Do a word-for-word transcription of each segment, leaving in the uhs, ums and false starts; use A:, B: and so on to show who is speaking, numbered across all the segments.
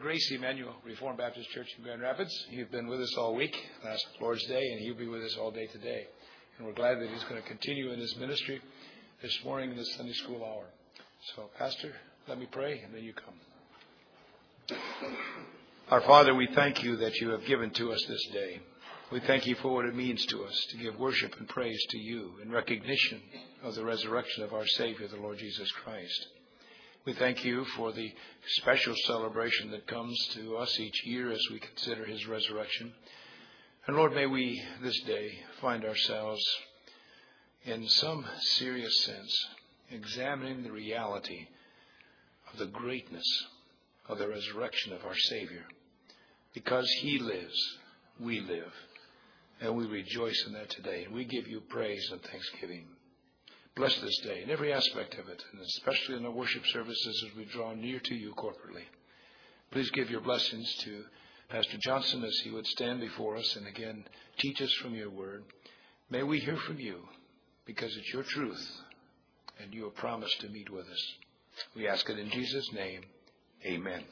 A: Grace Emmanuel Reformed Baptist Church in Grand Rapids. You've been with us all week, last Lord's Day, and he'll be with us all day today. And we're glad that he's going to continue in his ministry this morning in the Sunday school hour. So, Pastor, let me pray, and then you come. Our Father, we thank you that you have given to us this day. We thank you for what it means to us to give worship and praise to you in recognition of the resurrection of our Savior, the Lord Jesus Christ. We thank you for the special celebration that comes to us each year as we consider his resurrection. And Lord, may we this day find ourselves in some serious sense examining the reality of the greatness of the resurrection of our Savior. Because he lives, we live. And we rejoice in that today. And we give you praise and thanksgiving. Bless this day in every aspect of it, and especially in the worship services as we draw near to you corporately. Please give your blessings to Pastor Johnson as he would stand before us and again teach us from your word. May we hear from you because it's your truth and you have promised to meet with us. We ask it in Jesus' name. Amen.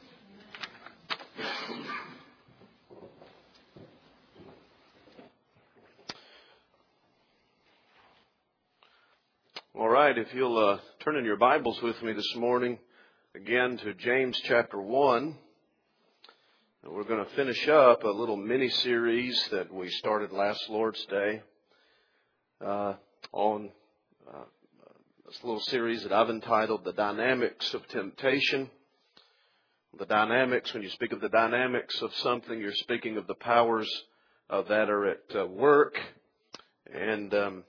B: All right, if you'll uh, turn in your Bibles with me this morning, again to James chapter one. And we're going to finish up a little mini-series that we started last Lord's Day uh, on uh, this little series that I've entitled The Dynamics of Temptation. The dynamics, when you speak of the dynamics of something, you're speaking of the powers uh, that are at uh, work. And... Um,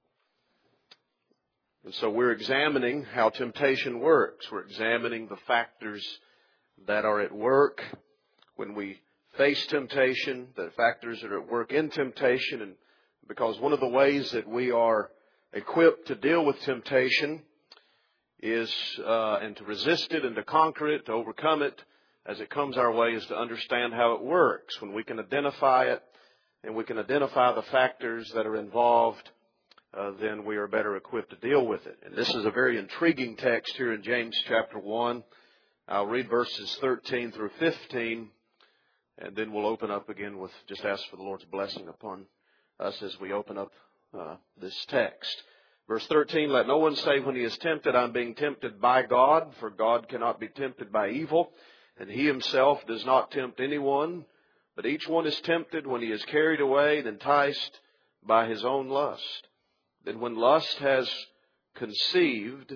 B: And so we're examining how temptation works. We're examining the factors that are at work when we face temptation, the factors that are at work in temptation. And because one of the ways that we are equipped to deal with temptation is, uh, and to resist it and to conquer it, to overcome it as it comes our way, is to understand how it works. When we can identify it and we can identify the factors that are involved, Uh, then we are better equipped to deal with it. And this is a very intriguing text here in James chapter one. I'll read verses thirteen through fifteen, and then we'll open up again with just ask for the Lord's blessing upon us as we open up uh, this text. Verse thirteen, let no one say when he is tempted, I'm being tempted by God, for God cannot be tempted by evil, and he himself does not tempt anyone, but each one is tempted when he is carried away and enticed by his own lust. Then when lust has conceived,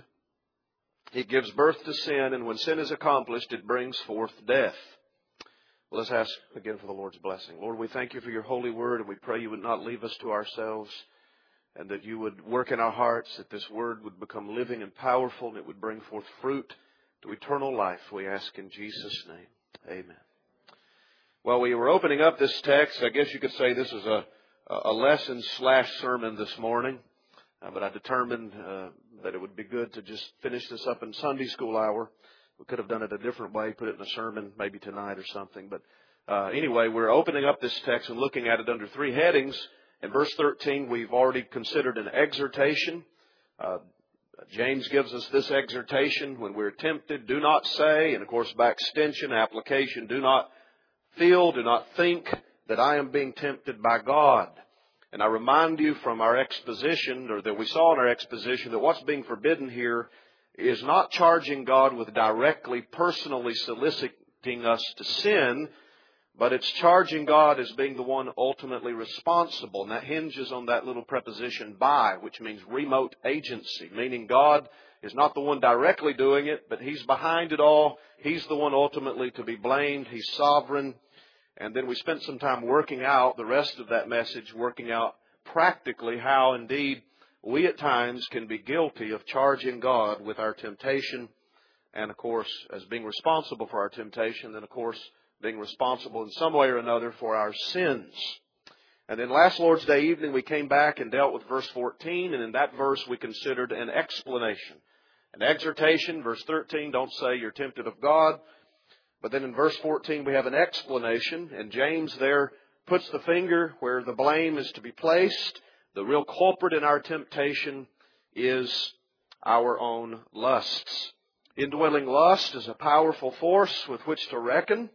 B: it gives birth to sin, and when sin is accomplished, it brings forth death. Well, let's ask again for the Lord's blessing. Lord, we thank you for your holy word, and we pray you would not leave us to ourselves, and that you would work in our hearts, that this word would become living and powerful, and it would bring forth fruit to eternal life. We ask in Jesus' name. Amen. Well, we were opening up this text. I guess you could say this is a, a lesson slash sermon this morning. Uh, but I determined uh, that it would be good to just finish this up in Sunday school hour. We could have done it a different way, put it in a sermon maybe tonight or something. But uh, anyway, we're opening up this text and looking at it under three headings. In verse thirteen, we've already considered an exhortation. Uh, James gives us this exhortation: when we're tempted, do not say, and of course by extension, application, do not feel, do not think that I am being tempted by God. And I remind you from our exposition, or that we saw in our exposition, that what's being forbidden here is not charging God with directly, personally soliciting us to sin, but it's charging God as being the one ultimately responsible. And that hinges on that little preposition by, which means remote agency, meaning God is not the one directly doing it, but He's behind it all. He's the one ultimately to be blamed. He's sovereign. And then we spent some time working out the rest of that message, working out practically how indeed we at times can be guilty of charging God with our temptation. And of course, as being responsible for our temptation, then of course, being responsible in some way or another for our sins. And then last Lord's Day evening, we came back and dealt with verse fourteen. And in that verse, we considered an explanation. An exhortation, verse thirteen, don't say you're tempted of God. But then in verse fourteen, we have an explanation, and James there puts the finger where the blame is to be placed. The real culprit in our temptation is our own lusts. Indwelling lust is a powerful force with which to reckon,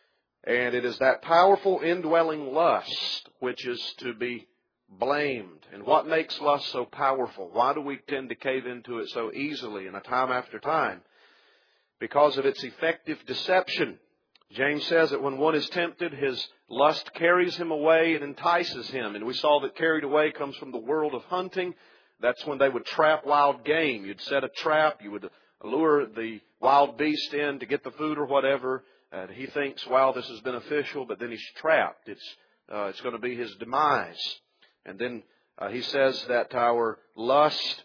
B: and it is that powerful indwelling lust which is to be blamed. And what makes lust so powerful? Why do we tend to cave into it so easily and time after time? Because of its effective deception. James says that when one is tempted, his lust carries him away and entices him. And we saw that carried away comes from the world of hunting. That's when they would trap wild game. You'd set a trap, you would lure the wild beast in to get the food or whatever. And he thinks, wow, this is beneficial, but then he's trapped. It's, uh, it's going to be his demise. And then uh, he says that our lust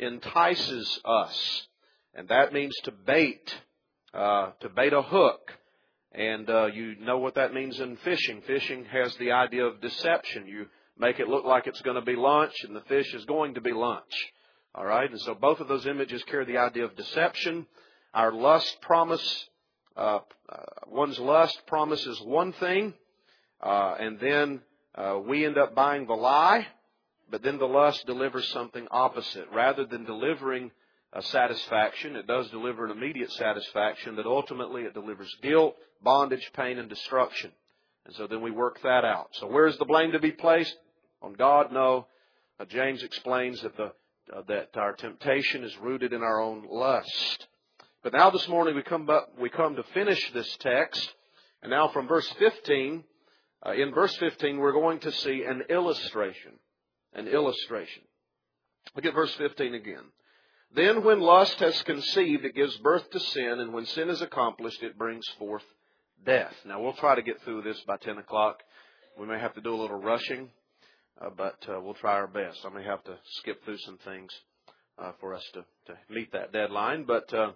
B: entices us. And that means to bait, uh, to bait a hook. And uh, you know what that means in fishing. Fishing has the idea of deception. You make it look like it's going to be lunch, and the fish is going to be lunch. All right? And so both of those images carry the idea of deception. Our lust promise, uh, uh, one's lust promises one thing, uh, and then uh, we end up buying the lie, but then the lust delivers something opposite. Rather than delivering a satisfaction, it does deliver an immediate satisfaction, but ultimately it delivers guilt, bondage, pain, and destruction. And so then we work that out. So where is the blame to be placed? On God? No. Uh, James explains that the uh, that our temptation is rooted in our own lust. But now this morning we come up, we come to finish this text. And now from verse fifteen, uh, in verse fifteen we're going to see an illustration. An illustration. Look at verse fifteen again. Then when lust has conceived, it gives birth to sin, and when sin is accomplished, it brings forth death. Now, we'll try to get through this by ten o'clock. We may have to do a little rushing, uh, but uh, we'll try our best. I may have to skip through some things uh, for us to, to meet that deadline. But uh,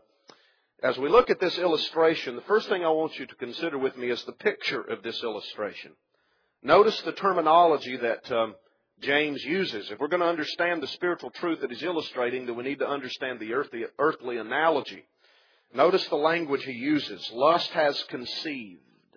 B: as we look at this illustration, the first thing I want you to consider with me is the picture of this illustration. Notice the terminology that Um, James uses. If we're going to understand the spiritual truth that he's illustrating, then we need to understand the earthly, earthly analogy. Notice the language he uses. Lust has conceived.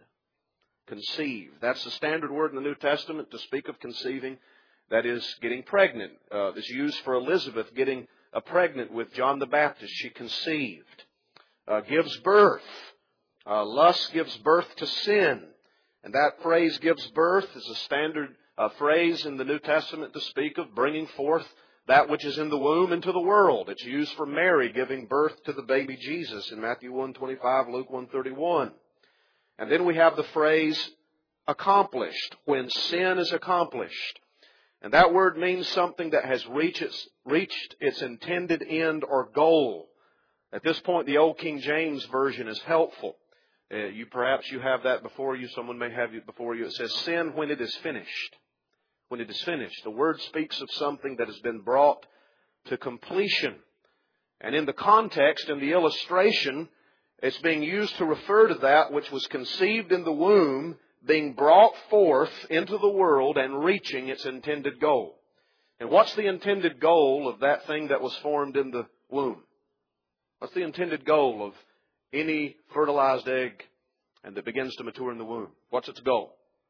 B: Conceived. That's the standard word in the New Testament to speak of conceiving. That is getting pregnant. Uh, it's used for Elizabeth getting uh, pregnant with John the Baptist. She conceived. Uh, gives birth. Uh, lust gives birth to sin. And that phrase gives birth is a standard A phrase in the New Testament to speak of bringing forth that which is in the womb into the world. It's used for Mary giving birth to the baby Jesus in Matthew one twenty-five, Luke one thirty-one. And then we have the phrase accomplished, when sin is accomplished. And that word means something that has reached its, reached its intended end or goal. At this point, the Old King James Version is helpful. Uh, you perhaps you have that before you. Someone may have it before you. It says, sin when it is finished. When it is finished. The word speaks of something that has been brought to completion. And in the context, in the illustration, it's being used to refer to that which was conceived in the womb, being brought forth into the world and reaching its intended goal. And what's the intended goal of that thing that was formed in the womb? What's the intended goal of any fertilized egg and that begins to mature in the womb? What's its goal?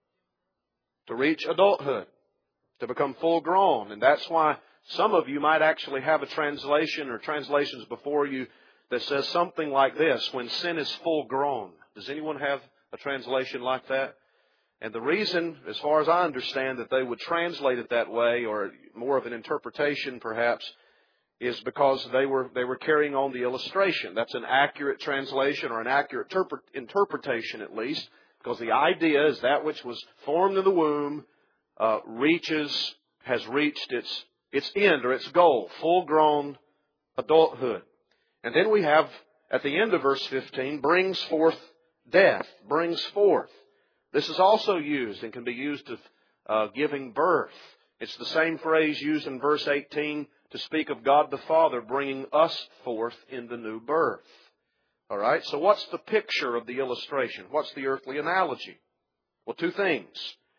B: To reach adulthood. To become full grown. And that's why some of you might actually have a translation or translations before you that says something like this, when sin is full grown. Does anyone have a translation like that? And the reason, as far as I understand, that they would translate it that way, or more of an interpretation perhaps, is because they were they were carrying on the illustration. That's an accurate translation, or an accurate interpret, interpretation at least, because the idea is that which was formed in the womb Uh, reaches, has reached its its end or its goal, full-grown adulthood. And then we have, at the end of verse fifteen, brings forth death, brings forth. This is also used and can be used of uh, giving birth. It's the same phrase used in verse eighteen to speak of God the Father bringing us forth in the new birth. All right, so what's the picture of the illustration? What's the earthly analogy? Well, two things.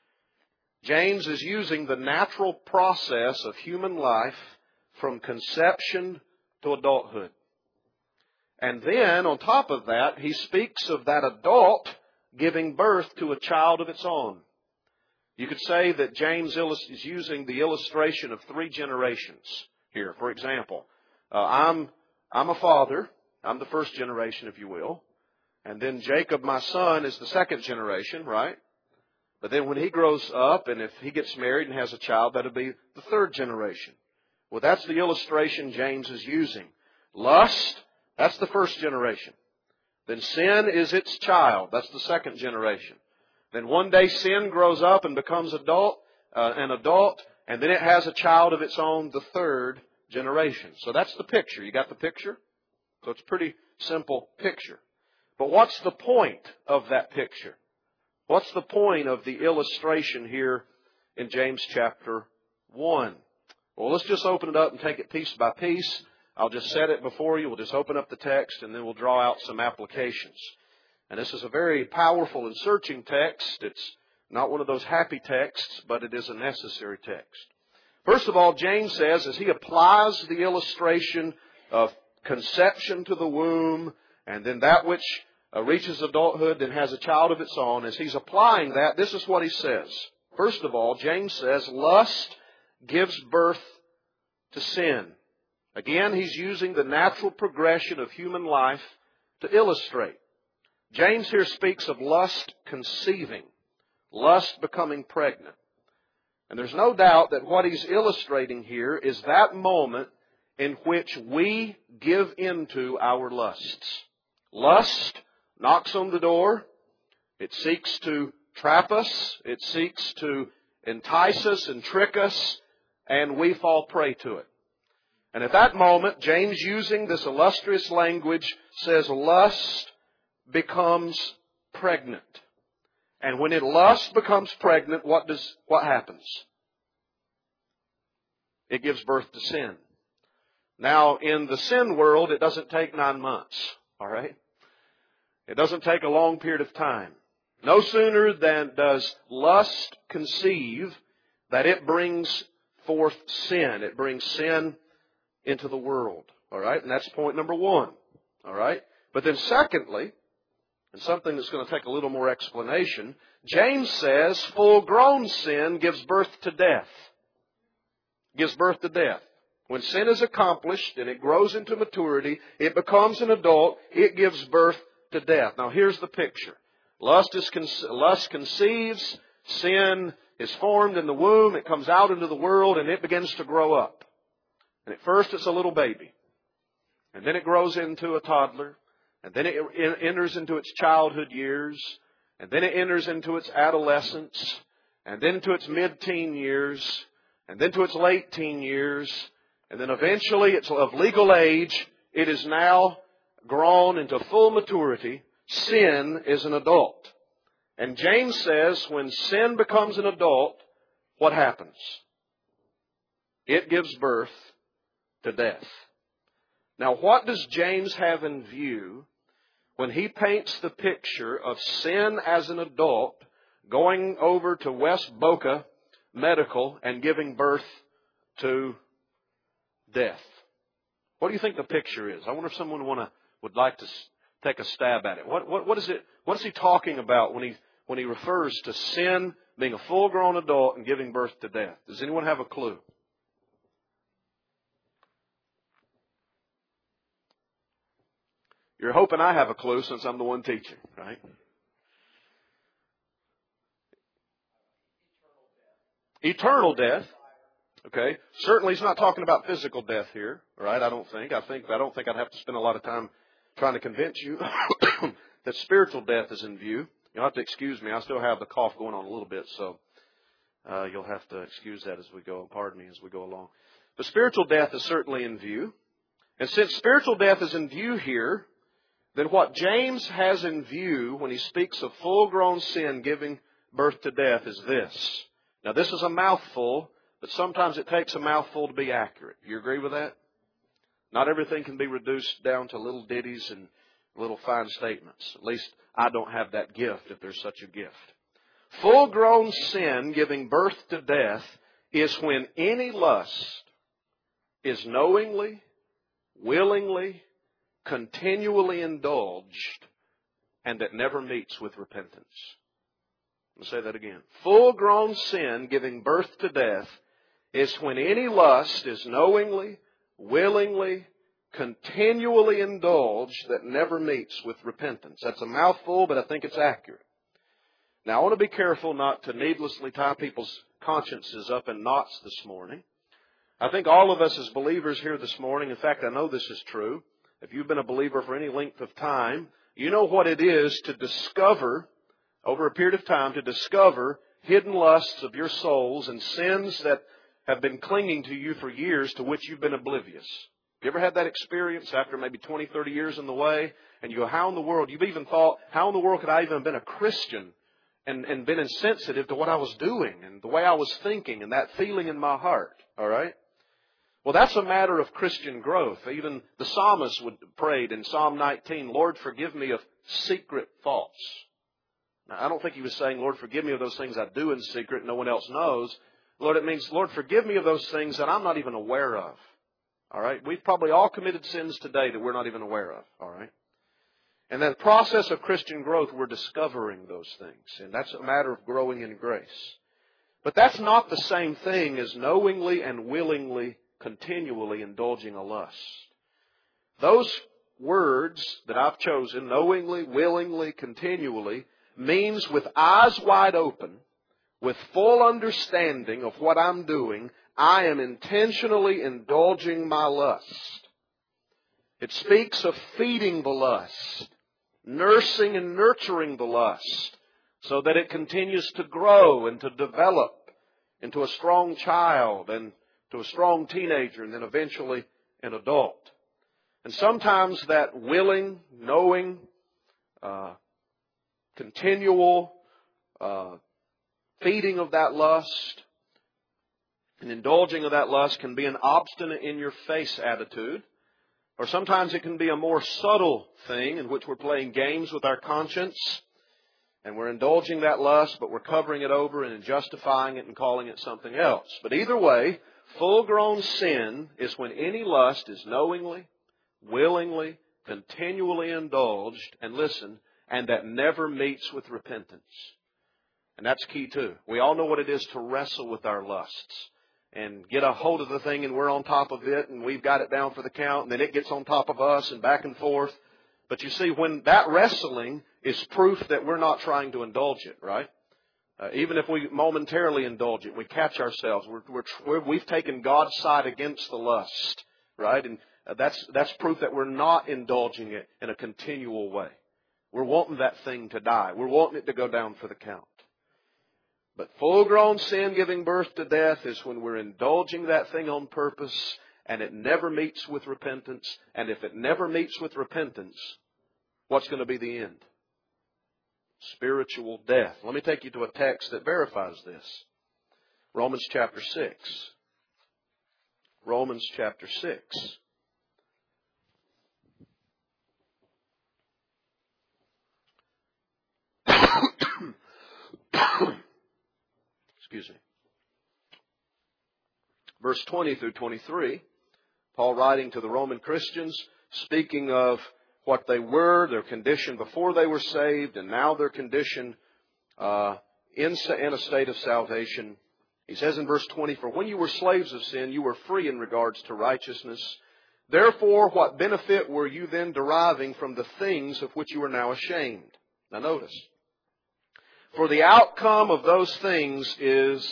B: James is using the natural process of human life from conception to adulthood. And then, on top of that, he speaks of that adult giving birth to a child of its own. You could say that James is using the illustration of three generations here. For example, uh, I'm, I'm a father, I'm the first generation, if you will. And then Jacob, my son, is the second generation, right? But then when he grows up, and if he gets married and has a child, that'll be the third generation. Well, that's the illustration James is using. Lust, that's the first generation. Then sin is its child. That's the second generation. Then one day sin grows up and becomes adult, uh, an adult, and then it has a child of its own, the third generation. So that's the picture. You got the picture? So it's a pretty simple picture. But what's the point of that picture? What's the point of the illustration here in James chapter one? Well, let's just open it up and take it piece by piece. I'll just set it before you. We'll just open up the text and then we'll draw out some applications. And this is a very powerful and searching text. It's not one of those happy texts, but it is a necessary text. First of all, James says, as he applies the illustration of conception to the womb, and then that which uh, reaches adulthood and has a child of its own, as he's applying that, this is what he says. First of all, James says, lust gives birth to sin. Again, he's using the natural progression of human life to illustrate. James here speaks of lust conceiving, lust becoming pregnant. And there's no doubt that what he's illustrating here is that moment in which we give into our lusts. Lust knocks on the door. It seeks to trap us. It seeks to entice us and trick us, and we fall prey to it. And at that moment, James, using this illustrious language, says lust becomes pregnant. And when it lust becomes pregnant, what does what happens? It gives birth to sin. Now, in the sin world, it doesn't take nine months, all right? It doesn't take a long period of time. No sooner than does lust conceive that it brings forth sin. It brings sin into the world, all right? And that's point number one, all right? But then secondly, and something that's going to take a little more explanation, James says full-grown sin gives birth to death. Gives birth to death. When sin is accomplished and it grows into maturity, it becomes an adult, it gives birth to death. Now here's the picture. Lust, is conce- lust conceives, sin is formed in the womb, it comes out into the world, and it begins to grow up. And at first it's a little baby. And then it grows into a toddler. And then it enters into its childhood years. And then it enters into its adolescence. And then to its mid-teen years. And then to its late teen years. And then eventually it's of legal age. It is now grown into full maturity. Sin is an adult. And James says when sin becomes an adult, what happens? It gives birth to death. Now, what does James have in view when he paints the picture of sin as an adult going over to West Boca Medical and giving birth to death? What do you think the picture is? I wonder if someone would, wanna, would like to take a stab at it. What, what, what is it? What is he talking about when he when he refers to sin being a full-grown adult and giving birth to death? Does anyone have a clue? You're hoping I have a clue since I'm the one teaching, right? Eternal death. Okay. Certainly he's not talking about physical death here, right? I don't think. I think I don't think I'd have to spend a lot of time trying to convince you that spiritual death is in view. You'll have to excuse me. I still have the cough going on a little bit, so uh, you'll have to excuse that as we go. Pardon me as we go along. But spiritual death is certainly in view. And since spiritual death is in view here, then what James has in view when he speaks of full-grown sin giving birth to death is this. Now, this is a mouthful, but sometimes it takes a mouthful to be accurate. You agree with that? Not everything can be reduced down to little ditties and little fine statements. At least I don't have that gift, if there's such a gift. Full-grown sin giving birth to death is when any lust is knowingly, willingly, continually indulged, and that never meets with repentance. I'll say that again. Full-grown sin giving birth to death is when any lust is knowingly, willingly, continually indulge that never meets with repentance. That's a mouthful, but I think it's accurate. Now, I want to be careful not to needlessly tie people's consciences up in knots this morning. I think all of us as believers here this morning, in fact, I know this is true. If you've been a believer for any length of time, you know what it is to discover, over a period of time, to discover hidden lusts of your souls and sins that have been clinging to you for years to which you've been oblivious. You ever had that experience after maybe twenty, thirty years in the way? And you go, how in the world? You've even thought, how in the world could I even have been a Christian and, and been insensitive to what I was doing and the way I was thinking and that feeling in my heart? All right? Well, that's a matter of Christian growth. Even the psalmist would prayed in Psalm nineteen, Lord, forgive me of secret faults. Now, I don't think he was saying, Lord, forgive me of those things I do in secret and no one else knows. Lord, it means, Lord, forgive me of those things that I'm not even aware of. All right? We've probably all committed sins today that we're not even aware of. All right? And in the process of Christian growth, we're discovering those things. And that's a matter of growing in grace. But that's not the same thing as knowingly and willingly, continually indulging a lust. Those words that I've chosen, knowingly, willingly, continually, means with eyes wide open, with full understanding of what I'm doing, I am intentionally indulging my lust. It speaks of feeding the lust, nursing and nurturing the lust, so that it continues to grow and to develop into a strong child and to a strong teenager and then eventually an adult. And sometimes that willing, knowing, uh, continual uh, feeding of that lust and indulging of that lust can be an obstinate in your face attitude. Or sometimes it can be a more subtle thing in which we're playing games with our conscience and we're indulging that lust, but we're covering it over and justifying it and calling it something else. But either way, full-grown sin is when any lust is knowingly, willingly, continually indulged, and listen, and that never meets with repentance. And that's key too. We all know what it is to wrestle with our lusts and get a hold of the thing and we're on top of it and we've got it down for the count and then it gets on top of us and back and forth. But you see, when that wrestling is proof that we're not trying to indulge it, right? Uh, even if we momentarily indulge it, we catch ourselves. We're, we're, we're, we've taken God's side against the lust, right? And uh, that's, that's proof that we're not indulging it in a continual way. We're wanting that thing to die. We're wanting it to go down for the count. But full-grown sin giving birth to death is when we're indulging that thing on purpose and it never meets with repentance. And if it never meets with repentance, what's going to be the end? Spiritual death. Let me take you to a text that verifies this. Romans chapter six. Romans chapter six. Excuse me. Verse twenty through twenty-three, Paul writing to the Roman Christians, speaking of what they were, their condition before they were saved, and now their condition uh, in, in a state of salvation. He says in verse twenty, for when you were slaves of sin, you were free in regards to righteousness. Therefore, what benefit were you then deriving from the things of which you are now ashamed? Now notice. For the outcome of those things is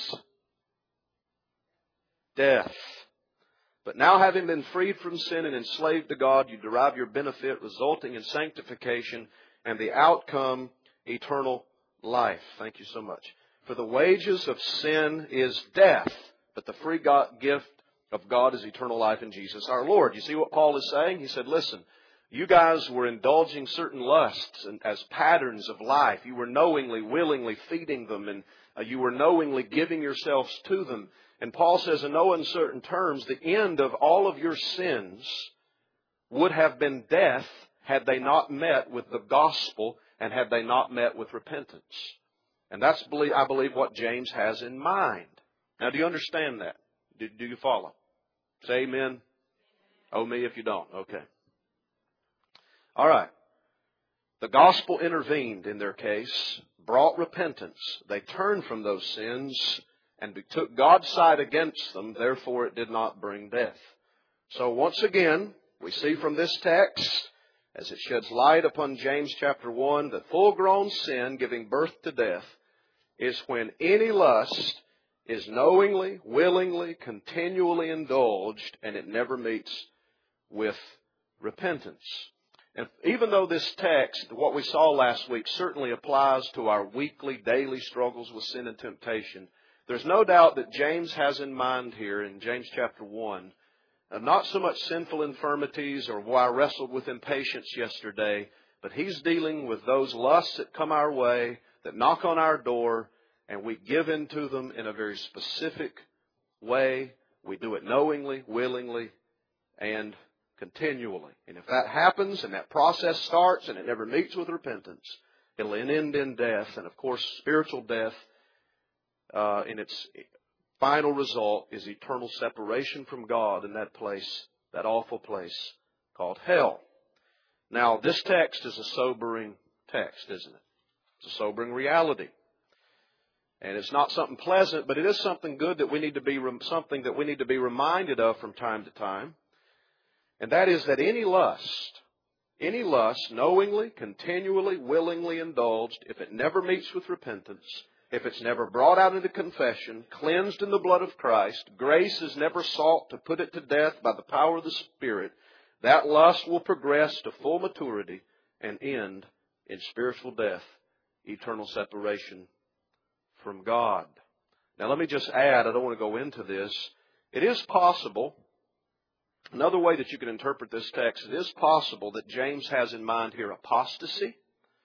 B: death. But now having been freed from sin and enslaved to God, you derive your benefit resulting in sanctification and the outcome eternal life. Thank you so much. For the wages of sin is death, but the free God, gift of God is eternal life in Jesus our Lord. You see what Paul is saying? He said, listen, you guys were indulging certain lusts as patterns of life. You were knowingly, willingly feeding them, and uh, you were knowingly giving yourselves to them. And Paul says in no uncertain terms, the end of all of your sins would have been death had they not met with the gospel and had they not met with repentance. And that's, I believe, what James has in mind. Now, do you understand that? Do, do you follow? Say amen. Oh, me if you don't. Okay. All right. The gospel intervened in their case, brought repentance. They turned from those sins and took God's side against them. Therefore, it did not bring death. So once again, We see from this text, as it sheds light upon James chapter one, that full-grown sin giving birth to death is when any lust is knowingly, willingly, continually indulged, and it never meets with repentance. And even though this text, what we saw last week, certainly applies to our weekly, daily struggles with sin and temptation, there's no doubt that James has in mind here in James chapter one, uh, not so much sinful infirmities or why I wrestled with impatience yesterday, but he's dealing with those lusts that come our way, that knock on our door, and we give in to them in a very specific way. We do it knowingly, willingly, and continually. And if that happens and that process starts and it never meets with repentance, it'll end in death. And of course, spiritual death uh, in its final result is eternal separation from God in that place, that awful place called hell. Now, this text is a sobering text, isn't it? It's a sobering reality. And it's not something pleasant, but it is something good that we need to be, something that we need to be reminded of from time to time. And that is that any lust, any lust, knowingly, continually, willingly indulged, if it never meets with repentance, if it's never brought out into confession, cleansed in the blood of Christ, grace is never sought to put it to death by the power of the Spirit, that lust will progress to full maturity and end in spiritual death, eternal separation from God. Now let me just add, I don't want to go into this, it is possible, another way that you can interpret this text, it is possible that James has in mind here apostasy.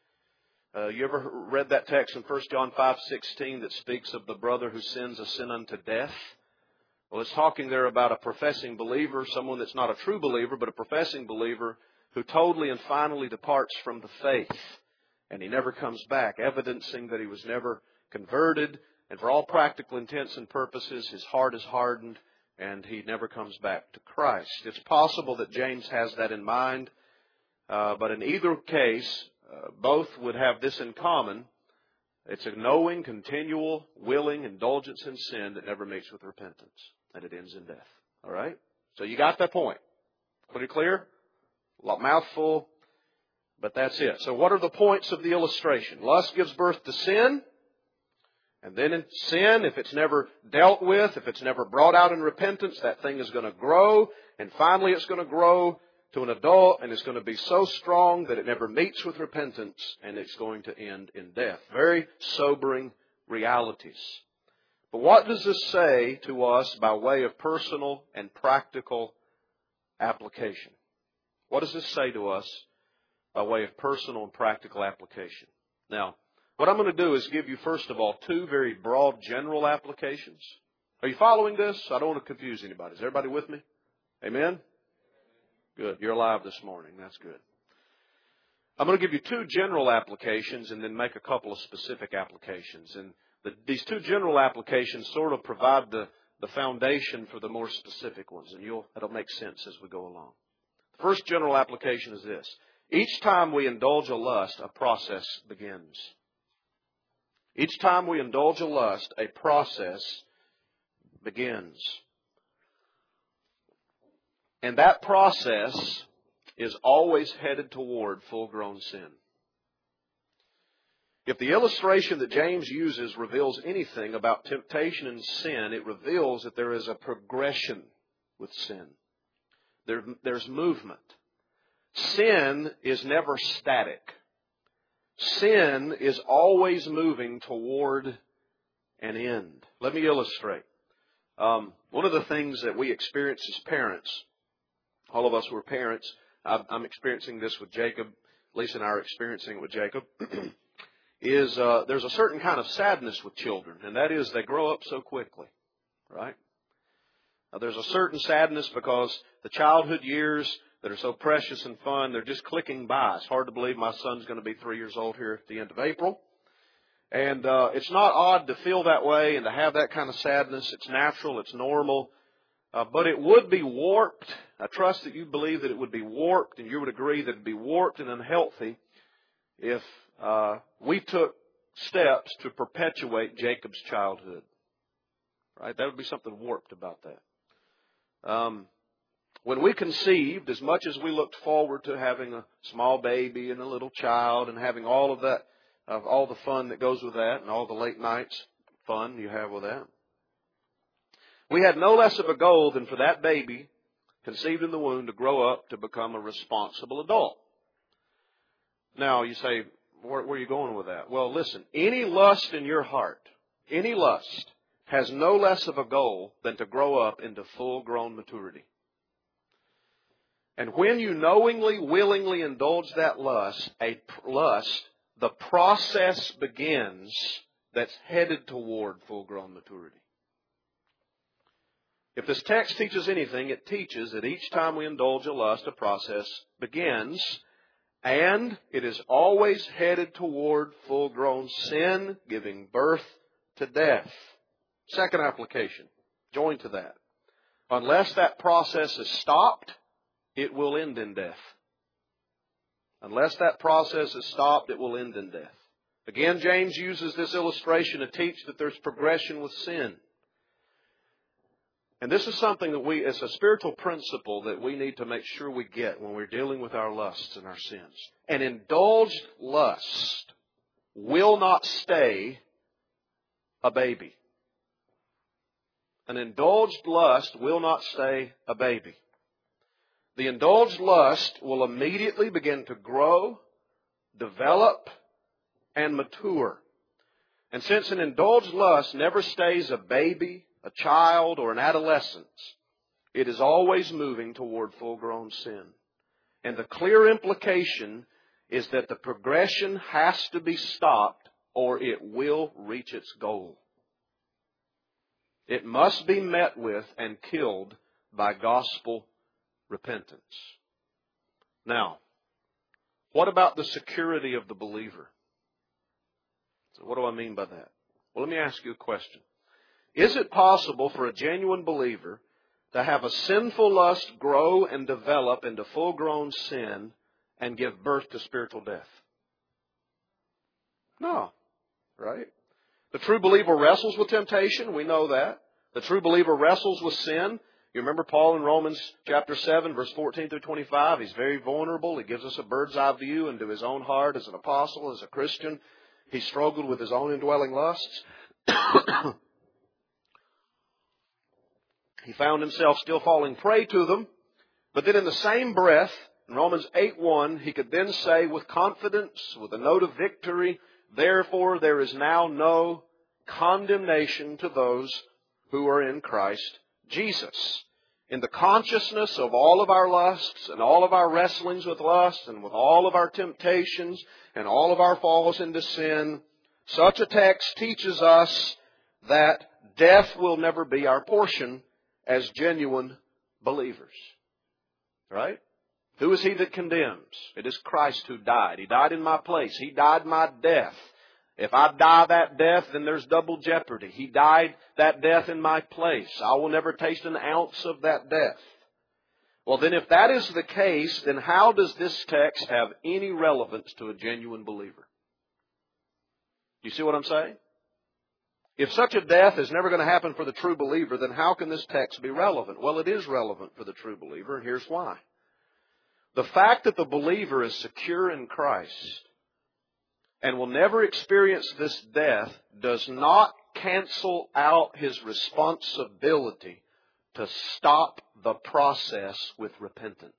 B: Uh, you ever read that text in First John five sixteen that speaks of the brother who sins a sin unto death? Well, it's talking there about a professing believer, someone that's not a true believer, but a professing believer who totally and finally departs from the faith. And he never comes back, evidencing that he was never converted. And for all practical intents and purposes, his heart is hardened and he never comes back to Christ. It's possible that James has that in mind. Uh, but in either case, uh, both would have this in common. It's a knowing, continual, willing indulgence in sin that never meets with repentance. And it ends in death. All right? So you got that point. Pretty clear? A lot mouthful, but that's it. So what are the points of the illustration? Lust gives birth to sin. And then in sin, if it's never dealt with, if it's never brought out in repentance, that thing is going to grow. And finally it's going to grow to an adult, and it's going to be so strong that it never meets with repentance, and it's going to end in death. Very sobering realities. But what does this say to us by way of personal and practical application? What does this say to us by way of personal and practical application? Now, what I'm going to do is give you, first of all, two very broad general applications. Are you following this? I don't want to confuse anybody. Is everybody with me? Amen? Good. You're alive this morning. That's good. I'm going to give you two general applications and then make a couple of specific applications. And the, these two general applications sort of provide the, the foundation for the more specific ones. And you'll, it'll make sense as we go along. The first general application is this. Each time we indulge a lust, a process begins. Each time we indulge a lust, a process begins. And that process is always headed toward full-grown sin. If the illustration that James uses reveals anything about temptation and sin, it reveals that there is a progression with sin. There, there's movement. Sin is never static. Sin is always moving toward an end. Let me illustrate. Um, one of the things that we experience as parents, all of us who are parents, I'm experiencing this with Jacob, Lisa and I are experiencing it with Jacob, is uh, there's a certain kind of sadness with children, and that is they grow up so quickly, right? Now, there's a certain sadness because the childhood years that are so precious and fun, they're just clicking by. It's hard to believe my son's going to be three years old here at the end of April. And uh, it's not odd to feel that way and to have that kind of sadness. It's natural. It's normal. Uh, but it would be warped. I trust that you believe that it would be warped, and you would agree that it would be warped and unhealthy if uh, we took steps to perpetuate Jacob's childhood. Right? That would be something warped about that. Um, When we conceived, as much as we looked forward to having a small baby and a little child and having all of that, of all the fun that goes with that and all the late nights fun you have with that, we had no less of a goal than for that baby conceived in the womb to grow up to become a responsible adult. Now, you say, where, where are you going with that? Well, listen, any lust in your heart, any lust, has no less of a goal than to grow up into full-grown maturity. And when you knowingly, willingly indulge that lust, a lust, the process begins that's headed toward full-grown maturity. If this text teaches anything, it teaches that each time we indulge a lust, a process begins, and it is always headed toward full-grown sin, giving birth to death. Second application, joined to that. Unless that process is stopped, it will end in death. Unless that process is stopped, it will end in death. Again, James uses this illustration to teach that there's progression with sin. And this is something that we, it's a spiritual principle that we need to make sure we get when we're dealing with our lusts and our sins. An indulged lust will not stay a baby. An indulged lust will not stay a baby. The indulged lust will immediately begin to grow, develop, and mature. And since an indulged lust never stays a baby, a child, or an adolescent, it is always moving toward full-grown sin. And the clear implication is that the progression has to be stopped or it will reach its goal. It must be met with and killed by gospel repentance. Now, what about the security of the believer? So what do I mean by that? Well, let me ask you a question. Is it possible for a genuine believer to have a sinful lust grow and develop into full-grown sin and give birth to spiritual death? No. Right? The true believer wrestles with temptation. We know that. The true believer wrestles with sin. You remember Paul in Romans chapter seven, verse fourteen through twenty-five. He's very vulnerable. He gives us a bird's eye view into his own heart as an apostle, as a Christian. He struggled with his own indwelling lusts. He found himself still falling prey to them. But then in the same breath, in Romans eight one, he could then say with confidence, with a note of victory, therefore there is now no condemnation to those who are in Christ Jesus. In the consciousness of all of our lusts and all of our wrestlings with lust and with all of our temptations and all of our falls into sin, such a text teaches us that death will never be our portion as genuine believers. Right? Who is he that condemns? It is Christ who died. He died in my place. He died my death. If I die that death, then there's double jeopardy. He died that death in my place. I will never taste an ounce of that death. Well, then if that is the case, then how does this text have any relevance to a genuine believer? You see what I'm saying? If such a death is never going to happen for the true believer, then how can this text be relevant? Well, it is relevant for the true believer, and here's why. The fact that the believer is secure in Christ and will never experience this death does not cancel out his responsibility to stop the process with repentance.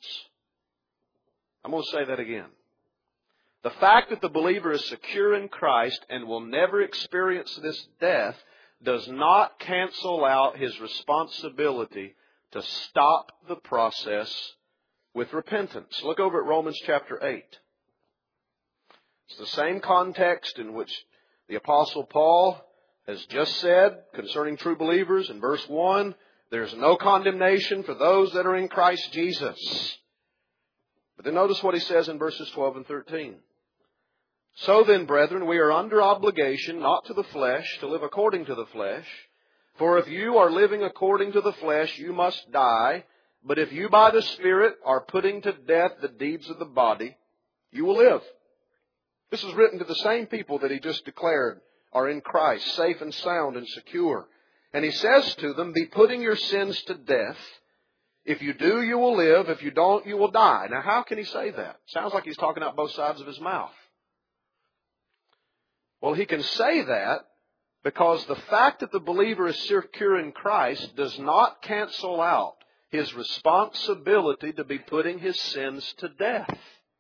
B: I'm going to say that again. The fact that the believer is secure in Christ and will never experience this death does not cancel out his responsibility to stop the process with repentance. Look over at Romans chapter eight. It's the same context in which the Apostle Paul has just said concerning true believers. In verse one, there's no condemnation for those that are in Christ Jesus. But then notice what he says in verses twelve and thirteen. So then, brethren, we are under obligation, not to the flesh, to live according to the flesh. For if you are living according to the flesh, you must die. But if you by the Spirit are putting to death the deeds of the body, you will live. This is written to the same people that he just declared are in Christ, safe and sound and secure. And he says to them, be putting your sins to death, If you do, you will live. If you don't, you will die. Now, how can he say that? Sounds like he's talking out both sides of his mouth. Well, he can say that because the fact that the believer is secure in Christ does not cancel out his responsibility to be putting his sins to death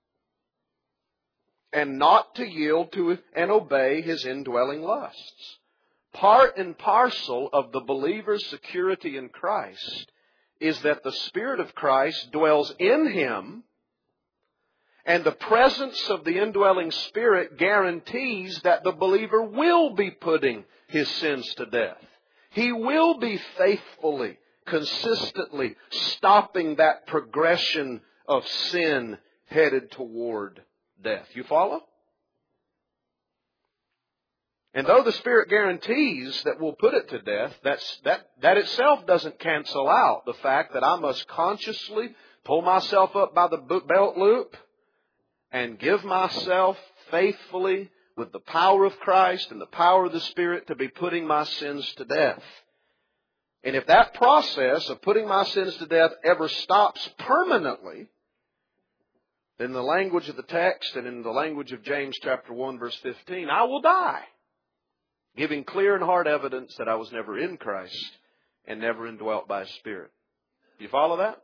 B: and not to yield to and obey his indwelling lusts. Part and parcel of the believer's security in Christ is that the Spirit of Christ dwells in him, and the presence of the indwelling Spirit guarantees that the believer will be putting his sins to death. He will be faithfully, consistently stopping that progression of sin headed toward death. You follow? And though the Spirit guarantees that we'll put it to death, that's, that, that itself doesn't cancel out the fact that I must consciously pull myself up by the belt loop and give myself faithfully with the power of Christ and the power of the Spirit to be putting my sins to death. And if that process of putting my sins to death ever stops permanently, then in the language of the text and in the language of James chapter one verse fifteen, I will die, giving clear and hard evidence that I was never in Christ and never indwelt by His Spirit. Do you follow that?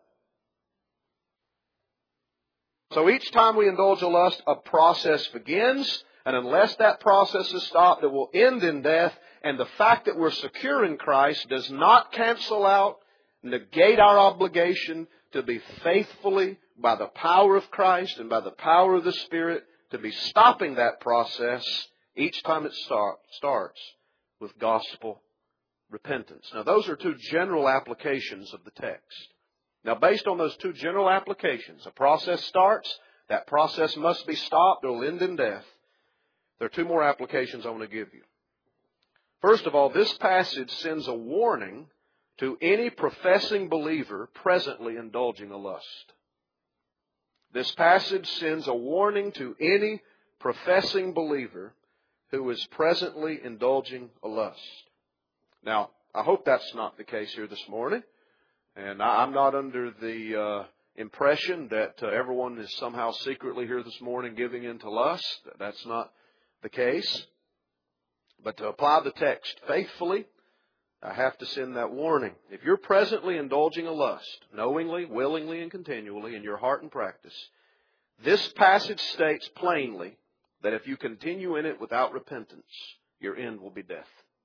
B: So each time we indulge a lust, a process begins, and unless that process is stopped, it will end in death. And the fact that we're secure in Christ does not cancel out, negate our obligation to be faithfully, by the power of Christ and by the power of the Spirit, to be stopping that process each time it start, starts with gospel repentance. Now, those are two general applications of the text. Now, based on those two general applications, a process starts, that process must be stopped, it will end in death. There are two more applications I want to give you. First of all, this passage sends a warning to any professing believer presently indulging a lust. This passage sends a warning to any professing believer who is presently indulging a lust. Now, I hope that's not the case here this morning. And I'm not under the uh, impression that uh, everyone is somehow secretly here this morning giving in to lust. That's not the case. But to apply the text faithfully, I have to send that warning. If you're presently indulging a lust, knowingly, willingly, and continually in your heart and practice, this passage states plainly that if you continue in it without repentance, your end will be death.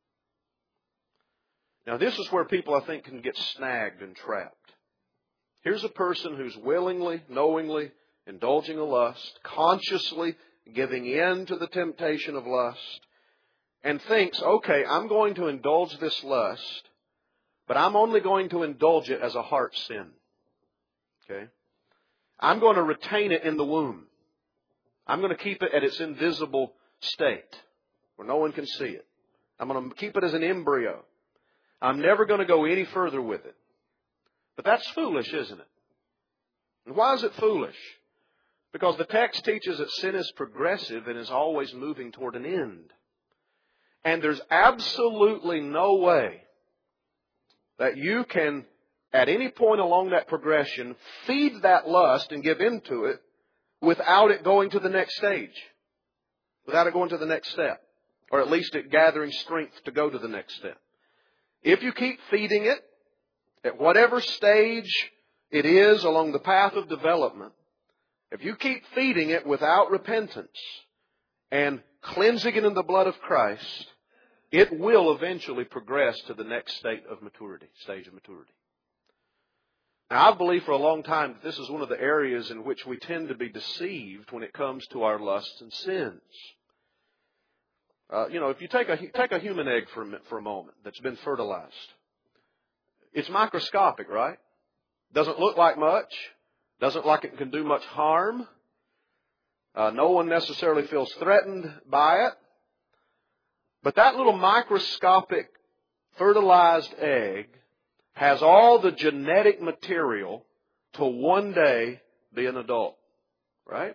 B: Now, this is where people, I think, can get snagged and trapped. Here's a person who's willingly, knowingly indulging a lust, consciously giving in to the temptation of lust, and thinks, okay, I'm going to indulge this lust, but I'm only going to indulge it as a heart sin. Okay? I'm going to retain it in the womb. I'm going to keep it at its invisible state where no one can see it. I'm going to keep it as an embryo. I'm never going to go any further with it. But that's foolish, isn't it? And why is it foolish? Because the text teaches that sin is progressive and is always moving toward an end. And there's absolutely no way that you can, at any point along that progression, feed that lust and give into it without it going to the next stage. Without it going to the next step. Or at least it gathering strength to go to the next step. If you keep feeding it, at whatever stage it is along the path of development, if you keep feeding it without repentance and cleansing it in the blood of Christ, it will eventually progress to the next state of maturity, stage of maturity. Now, I've believed for a long time that this is one of the areas in which we tend to be deceived when it comes to our lusts and sins. Uh, you know, if you take a take a human egg for a, for a moment that's been fertilized, it's microscopic, right? Doesn't look like much. Doesn't look like it can do much harm. Uh, no one necessarily feels threatened by it. But that little microscopic fertilized egg has all the genetic material to one day be an adult, right?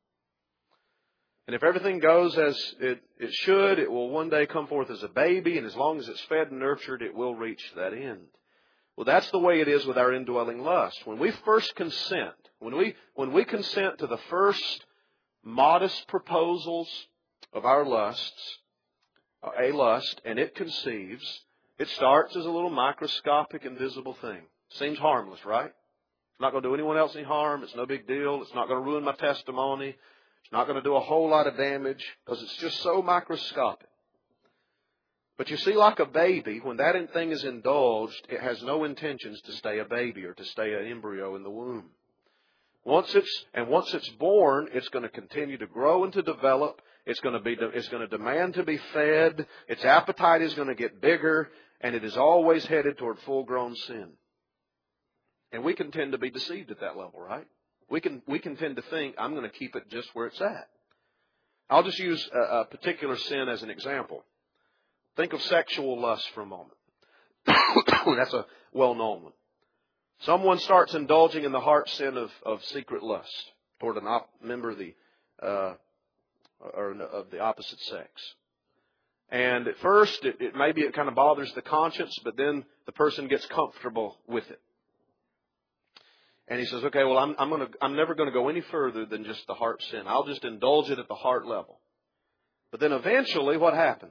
B: And if everything goes as it, it should, it will one day come forth as a baby, and as long as it's fed and nurtured, it will reach that end. Well, that's the way it is with our indwelling lust. When we first consent, when we, when we consent to the first modest proposals of our lusts, a lust, and it conceives, it starts as a little microscopic, invisible thing. Seems harmless, right? It's not going to do anyone else any harm. It's no big deal. It's not going to ruin my testimony. It's not going to do a whole lot of damage because it's just so microscopic. But you see, like a baby, when that thing is indulged, it has no intentions to stay a baby or to stay an embryo in the womb. Once it's, and once it's born, it's going to continue to grow and to develop. It's going to be, it's going to demand to be fed. Its appetite is going to get bigger, and it is always headed toward full-grown sin. And we can tend to be deceived at that level, right? We can, we can tend to think, I'm going to keep it just where it's at. I'll just use a, a particular sin as an example. Think of sexual lust for a moment. That's a well-known one. Someone starts indulging in the heart sin of, of secret lust toward an op- member of the uh, or of the opposite sex. And at first, it, it maybe it kind of bothers the conscience, but then the person gets comfortable with it. And he says, "Okay, well, I'm I'm going to I'm never going to go any further than just the heart sin. I'll just indulge it at the heart level." But then eventually, what happens?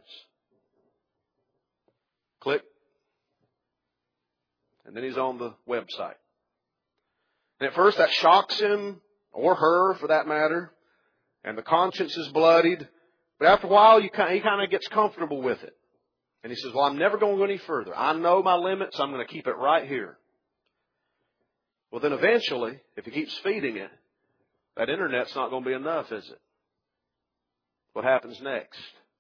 B: Click. And then he's on the website. And at first that shocks him, or her for that matter, and the conscience is bloodied. But after a while, you kind of, he kind of gets comfortable with it. And he says, well, I'm never going to go any further. I know my limits. I'm going to keep it right here. Well, then eventually, if he keeps feeding it, that internet's not going to be enough, is it? What happens next?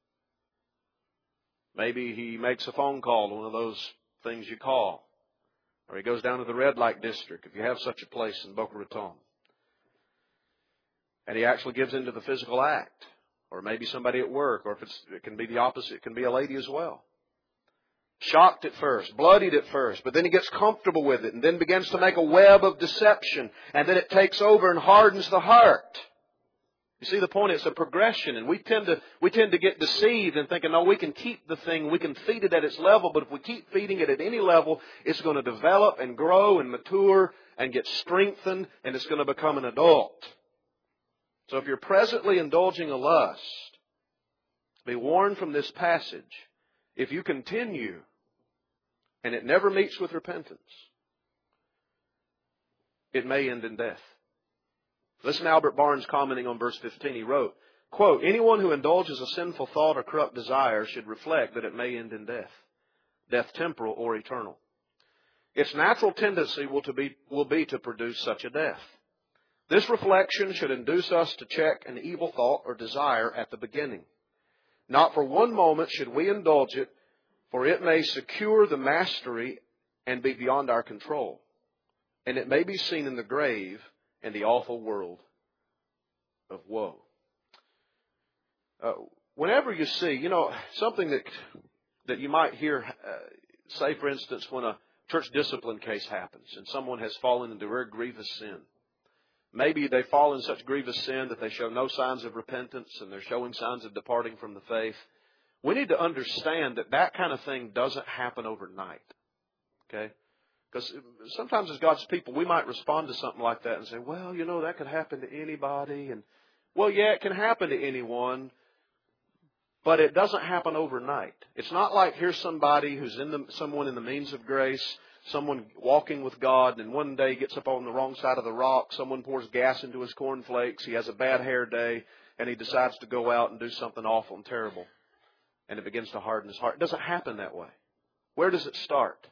B: Maybe he makes a phone call to one of those things you call. Or he goes down to the red light district, if you have such a place in Boca Raton. And he actually gives into the physical act. Or maybe somebody at work, or if it's, it can be the opposite, it can be a lady as well. Shocked at first, bloodied at first, but then he gets comfortable with it and then begins to make a web of deception. And then it takes over and hardens the heart. You see the point? It's a progression, and we tend to we tend to get deceived and thinking, no, we can keep the thing, we can feed it at its level, but if we keep feeding it at any level, it's going to develop and grow and mature and get strengthened, and it's going to become an adult. So if you're presently indulging a lust, be warned from this passage. If you continue and it never meets with repentance, it may end in death. Listen to Albert Barnes commenting on verse fifteen. He wrote, quote, anyone who indulges a sinful thought or corrupt desire should reflect that it may end in death, death temporal or eternal. Its natural tendency will, to be, will be to produce such a death. This reflection should induce us to check an evil thought or desire at the beginning. Not for one moment should we indulge it, for it may secure the mastery and be beyond our control. And it may be seen in the grave and the awful world of woe. Uh, whenever you see, you know, something that that you might hear, uh, say, for instance, when a church discipline case happens and someone has fallen into very grievous sin. Maybe they fall in such grievous sin that they show no signs of repentance and they're showing signs of departing from the faith. We need to understand that that kind of thing doesn't happen overnight. Okay? Because sometimes as God's people, we might respond to something like that and say, well, you know, that could happen to anybody. And, well, yeah, it can happen to anyone, but it doesn't happen overnight. It's not like here's somebody who's in the, someone in the means of grace, someone walking with God, and one day gets up on the wrong side of the rock, someone pours gas into his cornflakes, he has a bad hair day, and he decides to go out and do something awful and terrible. And it begins to harden his heart. It doesn't happen that way. Where does it start?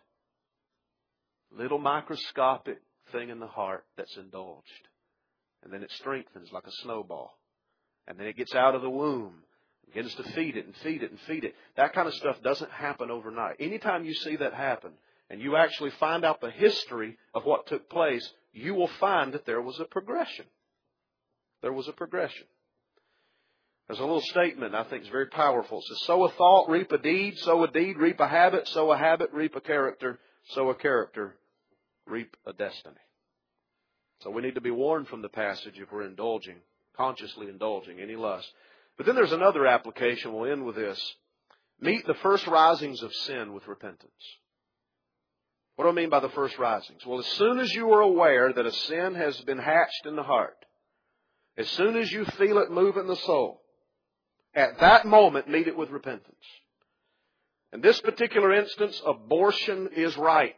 B: Little microscopic thing in the heart that's indulged. And then it strengthens like a snowball. And then it gets out of the womb. Begins to feed it and feed it and feed it. That kind of stuff doesn't happen overnight. Anytime you see that happen, and you actually find out the history of what took place, you will find that there was a progression. There was a progression. There's a little statement I think is very powerful. It says, sow a thought, reap a deed. Sow a deed, reap a habit. Sow a habit, reap a character. Sow a character, reap a destiny. So we need to be warned from the passage if we're indulging, consciously indulging any lust. But then there's another application. We'll end with this. Meet the first risings of sin with repentance. What do I mean by the first risings? Well, as soon as you are aware that a sin has been hatched in the heart, as soon as you feel it move in the soul, at that moment, meet it with repentance. In this particular instance, abortion is right.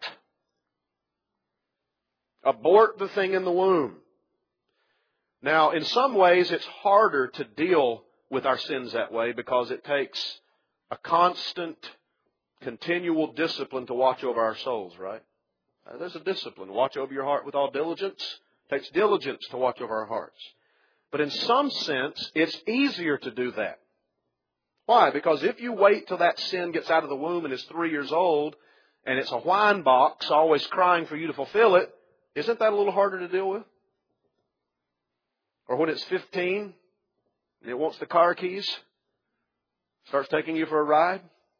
B: Abort the thing in the womb. Now, in some ways, it's harder to deal with our sins that way because it takes a constant, continual discipline to watch over our souls, right? Uh, there's a discipline. Watch over your heart with all diligence. It takes diligence to watch over our hearts. But in some sense, it's easier to do that. Why? Because if you wait till that sin gets out of the womb and is three years old, and it's a whine box always crying for you to fulfill it, isn't that a little harder to deal with? Or when it's fifteen, and it wants the car keys, starts taking you for a ride?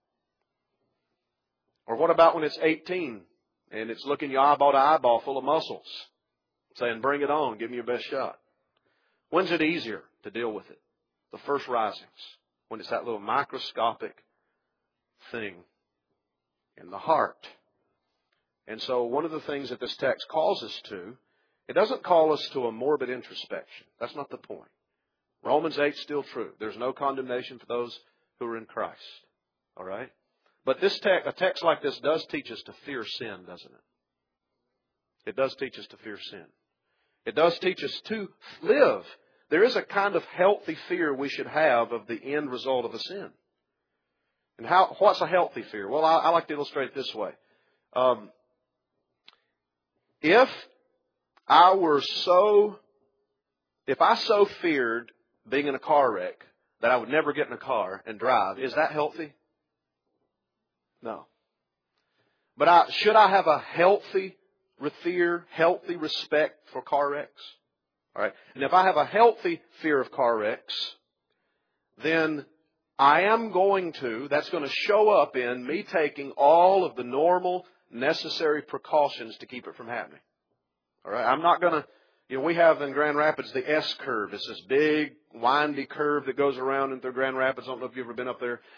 B: Or what about when it's eighteen, and it's looking you eyeball to eyeball full of muscles, saying, bring it on, give me your best shot? When's it easier to deal with it? The first risings. When it's that little microscopic thing in the heart. And so one of the things that this text calls us to, it doesn't call us to a morbid introspection. That's not the point. Romans eight is still true. There's no condemnation for those who are in Christ. All right? But this text, a text like this does teach us to fear sin, doesn't it? It does teach us to fear sin. It does teach us to live. There is a kind of healthy fear we should have of the end result of a sin. And how? What's a healthy fear? Well, I, I like to illustrate it this way. Um, if I were so, if I so feared being in a car wreck that I would never get in a car and drive, is that healthy? No. But I, should I have a healthy fear, healthy respect for car wrecks? All right. And if I have a healthy fear of car wrecks, then I am going to, that's going to show up in me taking all of the normal, necessary precautions to keep it from happening. All right. I'm not going to, you know, we have in Grand Rapids the S curve. It's this big, windy curve that goes around into Grand Rapids. I don't know if you've ever been up there.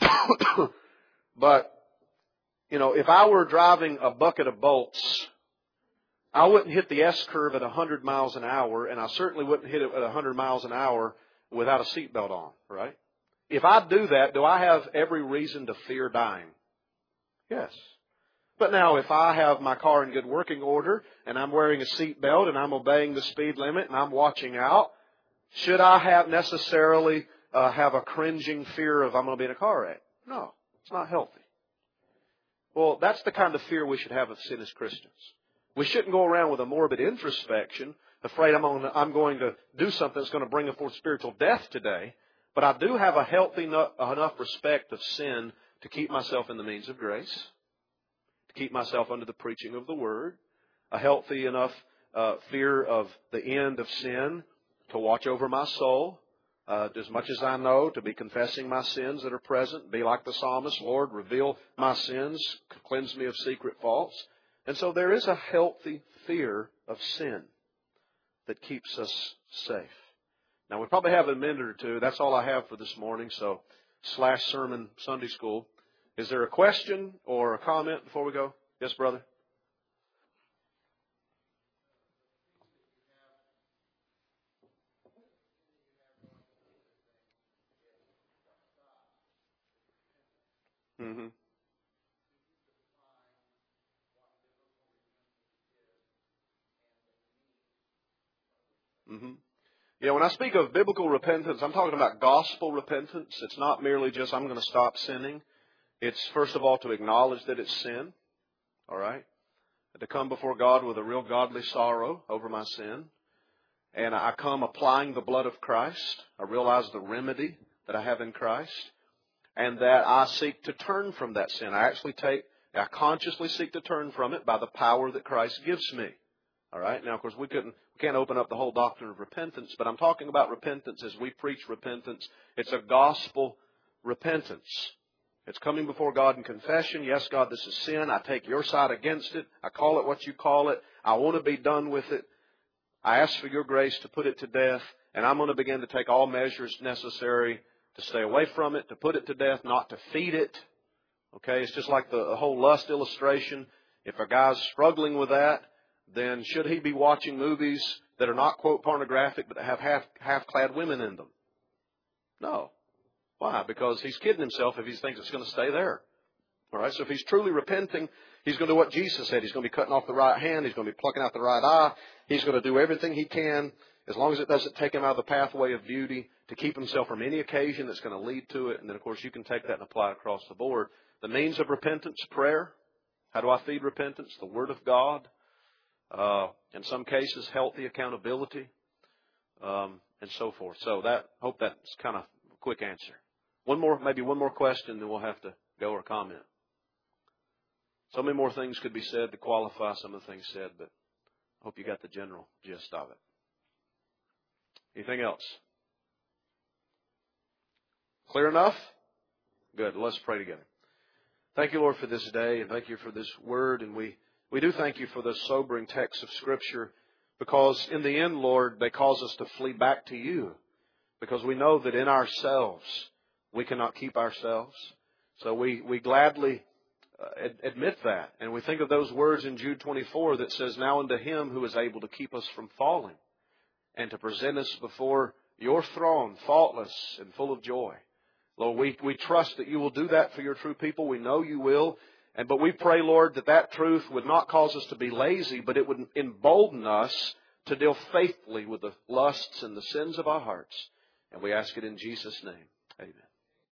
B: But, you know, if I were driving a bucket of bolts, I wouldn't hit the S curve at one hundred miles an hour, and I certainly wouldn't hit it at one hundred miles an hour without a seatbelt on, right? If I do that, do I have every reason to fear dying? Yes. But now, if I have my car in good working order, and I'm wearing a seatbelt, and I'm obeying the speed limit, and I'm watching out, should I have necessarily uh, have a cringing fear of I'm going to be in a car wreck? No, it's not healthy. Well, that's the kind of fear we should have of sin as Christians. We shouldn't go around with a morbid introspection, afraid I'm, on, I'm going to do something that's going to bring forth spiritual death today. But I do have a healthy enough, enough respect of sin to keep myself in the means of grace, to keep myself under the preaching of the Word, a healthy enough uh, fear of the end of sin to watch over my soul, uh, as much as I know, to be confessing my sins that are present, be like the psalmist, Lord, reveal my sins, cleanse me of secret faults. And so there is a healthy fear of sin that keeps us safe. Now, we probably have a minute or two. That's all I have for this morning. So, slash sermon Sunday school. Is there a question or a comment before we go? Yes, brother? Mm-hmm. Mm-hmm. Yeah, when I speak of biblical repentance, I'm talking about gospel repentance. It's not merely just, I'm going to stop sinning. It's, first of all, to acknowledge that it's sin. All right? And to come before God with a real godly sorrow over my sin. And I come applying the blood of Christ. I realize the remedy that I have in Christ. And that I seek to turn from that sin. I actually take, I consciously seek to turn from it by the power that Christ gives me. All right? Now, of course, we couldn't, we can't open up the whole doctrine of repentance, but I'm talking about repentance as we preach repentance. It's a gospel repentance. It's coming before God in confession. Yes, God, this is sin. I take your side against it. I call it what you call it. I want to be done with it. I ask for your grace to put it to death, and I'm going to begin to take all measures necessary to stay away from it, to put it to death, not to feed it. Okay, it's just like the whole lust illustration. If a guy's struggling with that, then should he be watching movies that are not, quote, pornographic, but have half, half-clad women in them? No. Why? Because he's kidding himself if he thinks it's going to stay there. All right, so if he's truly repenting, he's going to do what Jesus said. He's going to be cutting off the right hand. He's going to be plucking out the right eye. He's going to do everything he can, as long as it doesn't take him out of the pathway of beauty, to keep himself from any occasion that's going to lead to it. And then, of course, you can take that and apply it across the board. The means of repentance, prayer. How do I feed repentance? The Word of God. Uh, in some cases, healthy accountability, um, and so forth. So that, hope that's kind of a quick answer. One more, maybe one more question, then we'll have to go or comment. So many more things could be said to qualify some of the things said, but I hope you got the general gist of it. Anything else? Clear enough? Good. Let's pray together. Thank you, Lord, for this day, and thank you for this word, and we We do thank you for the sobering texts of Scripture, because in the end, Lord, they cause us to flee back to you, because we know that in ourselves we cannot keep ourselves. So we, we gladly uh, ad- admit that. And we think of those words in Jude twenty-four that says, "Now unto Him who is able to keep us from falling and to present us before your throne, faultless and full of joy." Lord, we, we trust that you will do that for your true people. We know you will. And but we pray, Lord, that that truth would not cause us to be lazy, but it would embolden us to deal faithfully with the lusts and the sins of our hearts. And we ask it in Jesus' name. Amen.